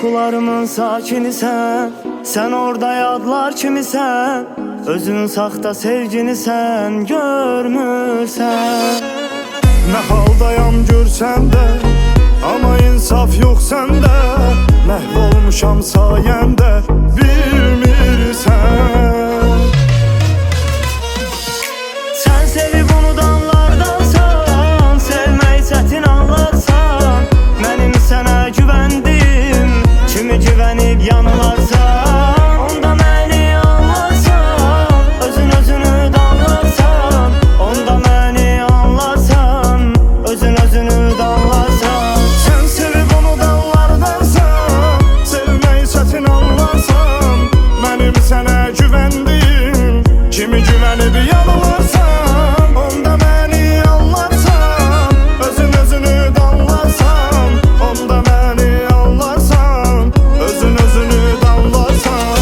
Yuxularımın sakinisən, sən orada yadlar kimisən. Özün saxta sevgini sən görmürsən. Nə haldayam görsən də, amma insaf yox səndə. Məhv olmuşam sayəndə, bilmirsən. Sən sevib unudanlardansan, sevmək çətin anlarsan. Mənim sənə güvəndim, kimi güvənib yanılarsan. Onda məni anlarsan, özün özünü danlarsan. Onda məni anlarsan, özün özünü danlarsan. Sən sevib unudanlardansan, sevmək çətin anlarsan. Mənim sənə güvəndim, kimi güvənib yanılarsan. Onda məni anlarsan, özün özünü danlarsan. Onda məni anlarsan, özün özünü danlarsan.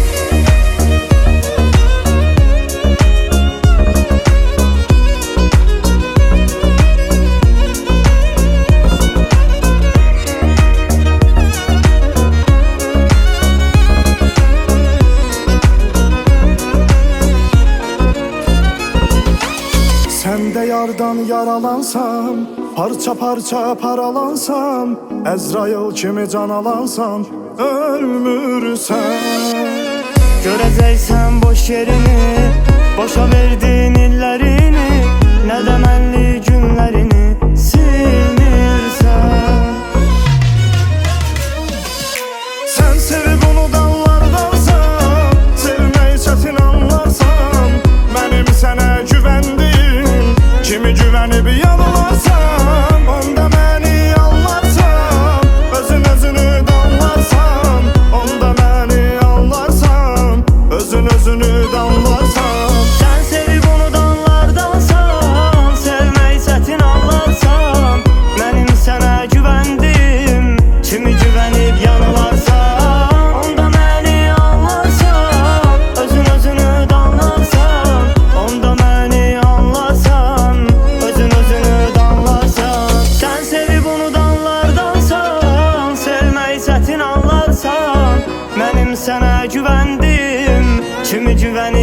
Sən də yardan yaralansan, parça parça paralansam. Əzrail kimi can alansan, ölmürsən. Görəcəksən boş yerini, boşa verdin illərini. Nə də mənli günlərini silmirsən. Sən sevib unudanlardansan, sevmək çətin anlarsan. Mənim sənə güvəndim, kimi güvənib yanılarsan. Onda məni anlarsan, özün özünü danlarsan. Onda məni anlarsan, özün özünü danlarsan. Sən sevib unudanlardansan, sevmək çətin anlarsan. Mənim sənə güvəndim, kimi güvənib yanılarsan. Onda məni anlarsan, özün özünü danlarsan. Onda məni anlarsan, özün özünü danlarsan. Sən sevib unudanlardansan, sevmək çətin anlarsan. Mənim sənə güvəndim, kimi güvənib